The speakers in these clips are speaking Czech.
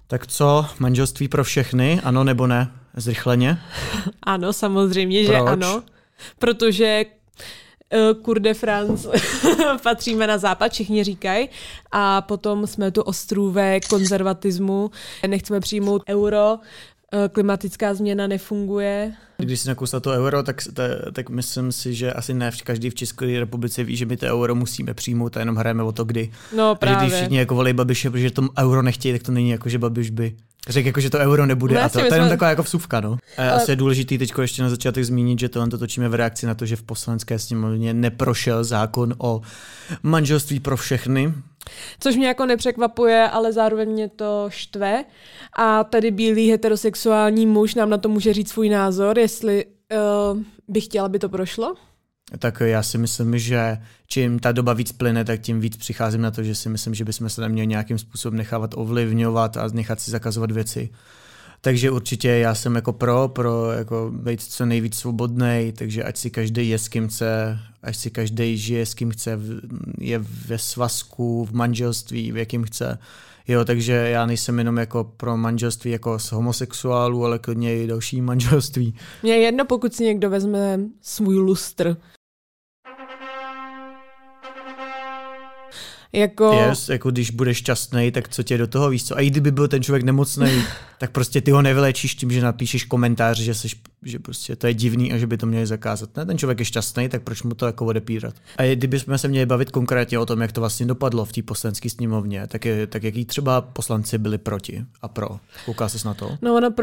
Tak co, manželství pro všechny, ano nebo ne? Zrychleně? Ano, samozřejmě, Proč? že ano. Protože Cour de France patříme na západ, všichni říkají. A potom jsme tu ostrůvek konzervatismu, nechceme přijmout euro, klimatická změna nefunguje. Když si nakousla to euro, tak myslím si, že asi ne každý v České republice ví, že my to euro musíme přijmout a jenom hrajeme o to, kdy. No právě. A když všichni jako volí Babiše, protože to euro nechtějí, tak to není jako, že Babiš by řekl, jako, že to euro nebude. No, a to je jenom taková jako vsuvka. No. Asi je důležitý teď ještě na začátek zmínit, že tohle točíme v reakci na to, že v Poslanecké sněmovně neprošel zákon o manželství pro všechny. Což mě jako nepřekvapuje, ale zároveň mě to štve. A tady bílý heterosexuální muž nám na to může říct svůj názor, jestli by chtěl, aby to prošlo? Tak já si myslím, že čím ta doba víc plyne, tak tím víc přicházím na to, že si myslím, že bychom se neměli nějakým způsobem nechávat ovlivňovat a nechat si zakazovat věci. Takže určitě já jsem jako pro jako být co nejvíc svobodnej, takže ať si každý je s kým chce, ať si každý žije s kým chce, je ve svazku, v manželství, v jakým chce. Jo, takže já nejsem jenom jako pro manželství jako s homosexuálů, ale klidně i další manželství. Mně je jedno, pokud si někdo vezme svůj lustr. Jako když budeš šťastný, tak co tě do toho, víš co? A i kdyby byl ten člověk nemocný, tak prostě ty ho nevylečíš tím, že napíšeš komentář, že prostě to je divný a že by to měli zakázat. Ne, ten člověk je šťastný, tak proč mu to jako odepírat? A kdybychom se měli bavit konkrétně o tom, jak to vlastně dopadlo v té poslanecké sněmovně, tak jaký třeba poslanci byli proti a pro? Kouká ses na to? No ono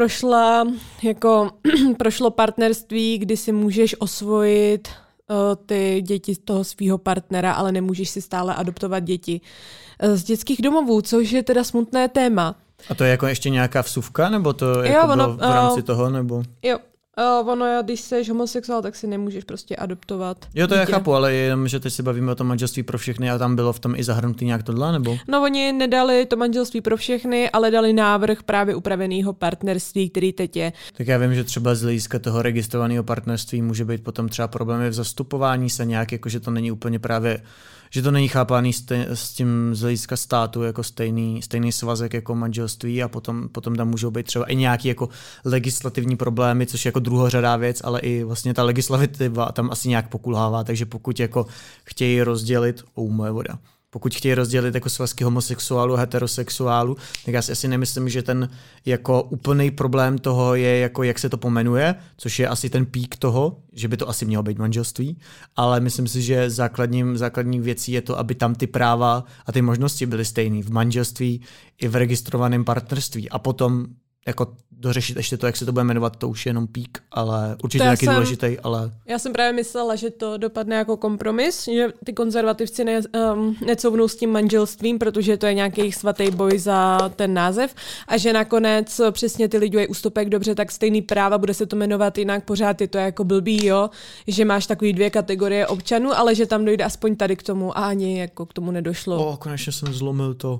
prošlo partnerství, kdy si můžeš osvojit ty děti z toho svého partnera, ale nemůžeš si stále adoptovat děti z dětských domovů, což je teda smutné téma. A to je jako ještě nějaká vsuvka, nebo to jako bylo v rámci toho, nebo? Jo, když jsi homosexuál, tak si nemůžeš prostě adoptovat Jo, to dítě. já chápu, ale jenom, že teď se bavíme o tom manželství pro všechny a tam bylo v tom i zahrnutý nějak tohle, nebo? No oni nedali to manželství pro všechny, ale dali návrh právě upraveného partnerství, který teď je. Tak já vím, že třeba z hlediska toho registrovaného partnerství může být potom třeba problémy v zastupování se nějak, jako že to není úplně právě, že to není chápaný s tím z hlediska státu jako stejný svazek jako manželství a potom tam můžou být třeba i nějaký jako legislativní problémy, což je jako druhořadá věc, ale i vlastně ta legislativa tam asi nějak pokulhává, takže pokud jako chtějí rozdělit, moje voda. Pokud chtějí rozdělit jako svazky homosexuálů a heterosexuálů, tak já si asi nemyslím, že ten jako úplný problém toho je, jako jak se to pomenuje, což je asi ten pík toho, že by to asi mělo být manželství, ale myslím si, že základní věcí je to, aby tam ty práva a ty možnosti byly stejné v manželství i v registrovaném partnerství a potom jako dořešit ještě to, jak se to bude jmenovat, to už je jenom pík, ale určitě nějaký důležitý, ale... Já jsem právě myslela, že to dopadne jako kompromis, že ty konzervativci necouvnou s tím manželstvím, protože to je nějaký svatý boj za ten název a že nakonec přesně ty lidi je ústupek dobře, tak stejný práva, bude se to jmenovat jinak, pořád je to jako blbý, jo, že máš takový 2 kategorie občanů, ale že tam dojde aspoň tady k tomu a ani jako k tomu nedošlo. Konečně jsem zlomil to.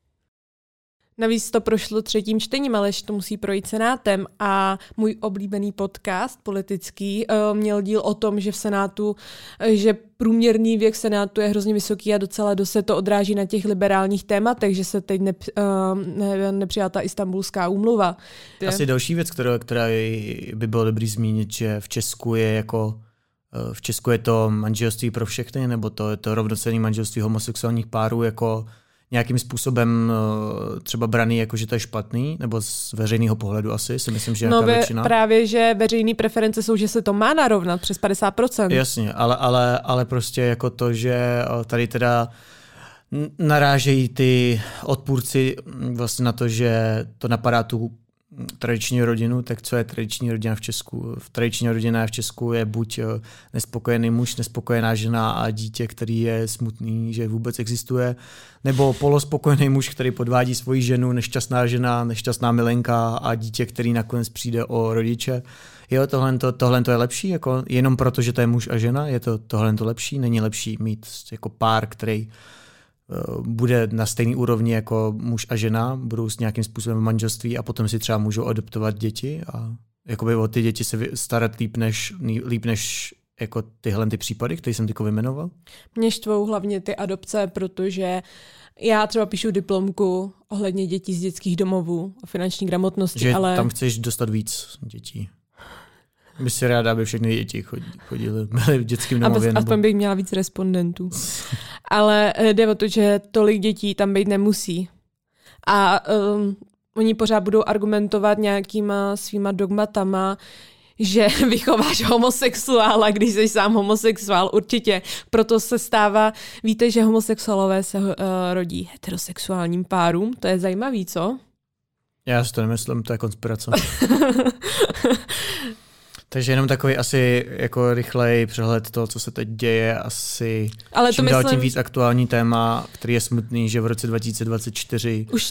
Navíc to prošlo 3. čtením, ale ještě to musí projít senátem a můj oblíbený podcast politický měl díl o tom, že v senátu, že průměrný věk senátu je hrozně vysoký a docela dost se to odráží na těch liberálních tématech, že se teď nepřijala ta Istanbulská úmluva. Asi další věc, která by bylo dobrý zmínit, že v Česku je to manželství pro všechny, nebo to rovnocenné manželství homosexuálních párů jako nějakým způsobem třeba braný, jako že to je špatný, nebo z veřejného pohledu asi, si myslím, že nějaká většina. Právě, že veřejné preference jsou, že se to má narovnat přes 50%. Jasně, ale prostě jako to, že tady teda narážejí ty odpůrci vlastně na to, že to napadá tu tradiční rodinu, tak co je tradiční rodina v Česku? Tradiční rodina v Česku je buď nespokojený muž, nespokojená žena a dítě, který je smutný, že vůbec existuje, nebo polospokojený muž, který podvádí svoji ženu, nešťastná žena, nešťastná milenka a dítě, který nakonec přijde o rodiče. Jo, tohle je lepší, jako jenom proto, že to je muž a žena, je tohle lepší, není lepší mít jako pár, který bude na stejný úrovni jako muž a žena, budou s nějakým způsobem v manželství a potom si třeba můžou adoptovat děti a jakoby o ty děti se starat líp než jako tyhle ty případy, které jsem tyko vyjmenoval? Mě štvou hlavně ty adopce, protože já třeba píšu diplomku ohledně dětí z dětských domovů o finanční gramotnosti, že ale... tam chceš dostat víc dětí. Bych si ráda, aby všechny děti chodily v dětském domově. Aspoň bych měla víc respondentů. Ale jde o to, že tolik dětí tam být nemusí. A oni pořád budou argumentovat nějakýma svýma dogmatama, že vychováš homosexuála, když jsi sám homosexuál, určitě. Proto se stává, víte, že homosexuálové se rodí heterosexuálním párům, to je zajímavý, co? Já si to nemyslím, to je konspirace. Takže jenom takový asi jako rychlej přehled toho, co se teď děje, asi ale čím dál tím víc aktuální téma, který je smutný, že v roce 2024... Už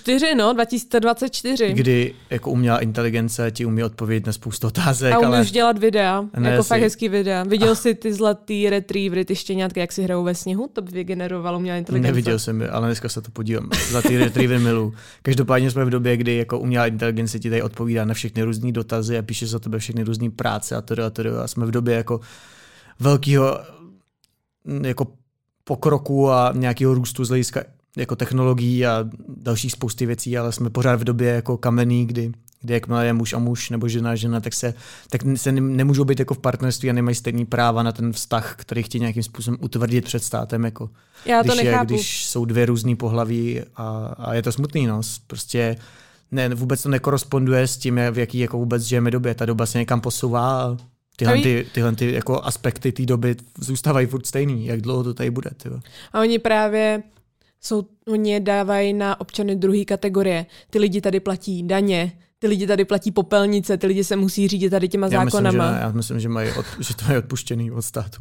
2024. Kdy jako umělá inteligence ti umí odpovědět na spoustu otázek. A umí už dělat videa, ne, jako fakt hezký videa. Viděl jsi ty zlatý retrievery, ty štěňátky, jak si hrajou ve sněhu? To by vygenerovalo umělá inteligence. Neviděl jsem, ale dneska se to podívám. Zlatý retriever milu. Každopádně jsme v době, kdy jako umělá inteligence ti tady odpovídá na všechny různý dotazy a píše za tebe všechny různý práce a jsme v době jako velkého jako pokroku a nějakého růstu z hlediska jako technologií a dalších spousty věcí, ale jsme pořád v době jako kamenný, kdy jakmile je muž a muž nebo žena, tak se nemůžou být jako v partnerství a nemají stejný práva na ten vztah, který chtějí nějakým způsobem utvrdit před státem. Jako, já to nechápu. Když jsou dvě různý pohlaví a je to smutný, no. Prostě vůbec to nekoresponduje s tím, v jaký jako vůbec žijeme době. Ta doba se někam posouvá a tyhle jako aspekty té doby zůstávají furt stejný. Jak dlouho to tady bude? Tyjo. A oni právě oni je dávají na občany druhé kategorie. Ty lidi tady platí daně, ty lidi tady platí popelnice, ty lidi se musí řídit tady těma zákonama. Já myslím, že to mají odpuštěný od státu.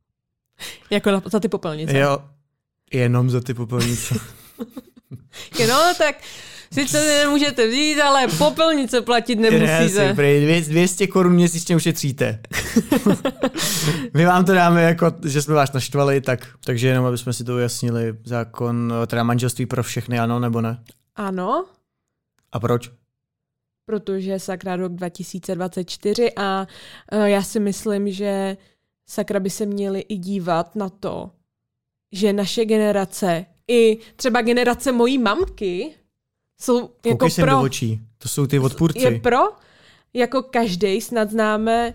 Jako za ty popelnice? Jo, jenom za ty popelnice. No, tak sice nemůžete vzít, ale popelnice platit nemusíte. 200 korun měsíčně ušetříte. My vám to dáme jako, že jsme vás naštvali, takže jenom, aby jsme si to ujasnili. Zákon, teda manželství pro všechny, ano nebo ne? Ano. A proč? Protože sakra rok 2024 a já si myslím, že sakra by se měli i dívat na to, že naše generace, i třeba generace mojí mamky, jsou jako sem do očí. To jsou ty odpůrci. Je jako každej snad známe,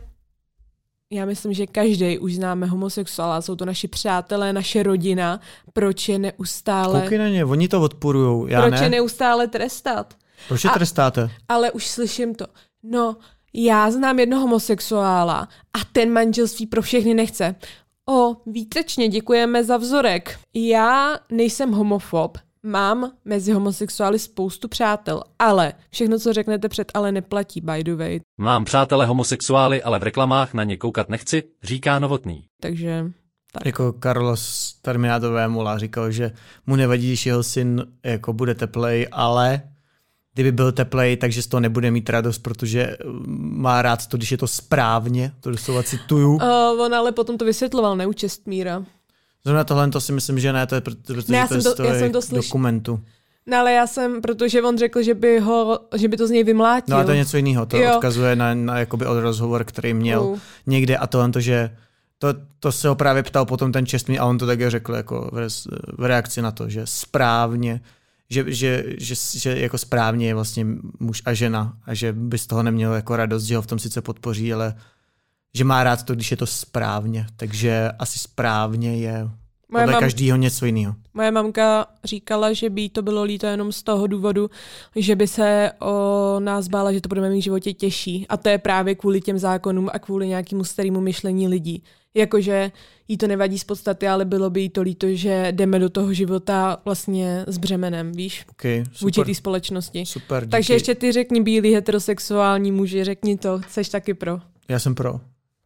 já myslím, že každej už známe homosexuála, jsou to naši přátelé, naše rodina, proč je neustále... Koukej na ně, oni to odporují, já proč ne. je neustále trestat? Proč je trestáte? Ale už slyším to. No, já znám jednoho homosexuála a ten manželství pro všechny nechce. Výtečně, děkujeme za vzorek. Já nejsem homofob, mám mezi homosexuály spoustu přátel, ale všechno, co řeknete před ale neplatí, by the way. Mám přátele homosexuály, ale v reklamách na ně koukat nechci, říká Novotný. Takže tak. Jako Carlos Terminátové Mula říkal, že mu nevadí, když jeho syn jako bude teplej, ale kdyby byl teplej, takže z toho nebude mít radost, protože má rád to, když je to správně, to doslova cituju. On ale potom to vysvětloval, ne u Čestmíra. Zrovna tohle to si myslím, že ne, to je protože ne, to je z toho dokumentu. No ale protože on řekl, že by to z něj vymlátil. No a to je něco jiného, to odkazuje na jakoby od rozhovor, který měl někde a tohle to, že to se ho právě ptal potom ten Čestmír a on to také řekl jako v reakci na to, že správně, že jako správně je vlastně muž a žena a že by z toho neměl jako radost, že ho v tom sice podpoří, ale že má rád to, když je to správně. Takže asi správně je podle každého něco jiného. Moje mamka říkala, že by to bylo líto jenom z toho důvodu, že by se o nás bála, že to budeme mít v životě těžší. A to je právě kvůli těm zákonům a kvůli nějakému starému myšlení lidí. Jakože jí to nevadí z podstaty, ale bylo by jí to líto, že jdeme do toho života vlastně s břemenem, víš? Okay, vůči té společnosti. Super, díky. Takže ještě ty řekni bílý heterosexuální muži, řekni to, chceš taky pro. Já jsem pro.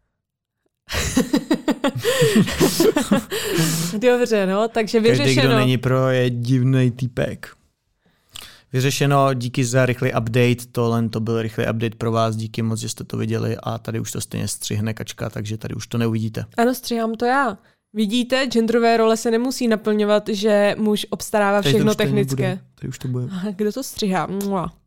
Dobře, no, takže vyřešeno. Každý, kdo není pro, je divnej týpek. Vyřešeno, díky za rychlý update, to byl rychlý update pro vás, díky moc, že jste to viděli a tady už to stejně střihne Kačka, takže tady už to neuvidíte. Ano, střihám to já. Vidíte, genderové role se nemusí naplňovat, že muž obstarává všechno technické. Tady už to bude. Kdo to střihá?